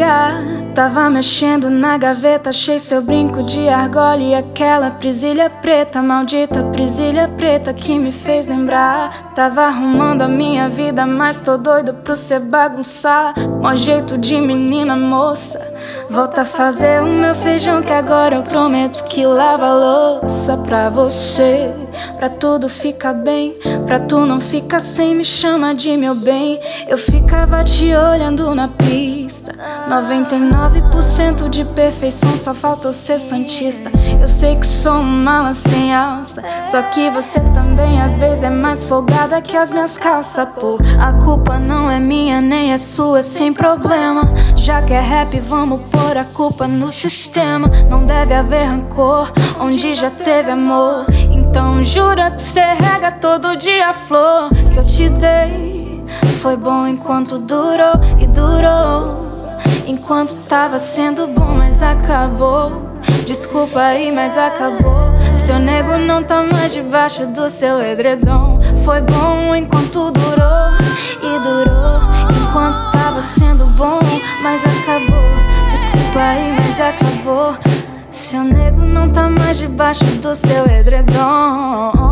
negar. Tava mexendo na gaveta, achei seu brinco de argola e aquela presilha preta, maldita presilha preta que me fez lembrar. Tava arrumando a minha vida, mas tô doido pro cê bagunçar. Mó jeito de menina moça, volta a fazer o meu feijão que agora eu prometo que lava a louça pra você. Pra tudo ficar bem, pra tu não ficar sem, me chama de meu bem. Eu ficava te olhando na pista, 99% de perfeição, só faltou ser santista. Eu sei que sou uma mala sem alça, só que você também às vezes é mais folgada que as minhas calças, pô. A culpa não é minha nem é sua, sem problema. Já que é rap, vamos pôr a culpa no sistema. Não deve haver rancor onde já teve amor. Então jura que cê rega todo dia a flor que eu te dei. Foi bom enquanto durou e durou, enquanto tava sendo bom, mas acabou. Desculpa aí, mas acabou. Seu nego não tá mais debaixo do seu edredom. Foi bom enquanto durou e durou, enquanto tava sendo bom, mas acabou. Desculpa aí, mas acabou. Seu nego não tá mais debaixo do seu edredom.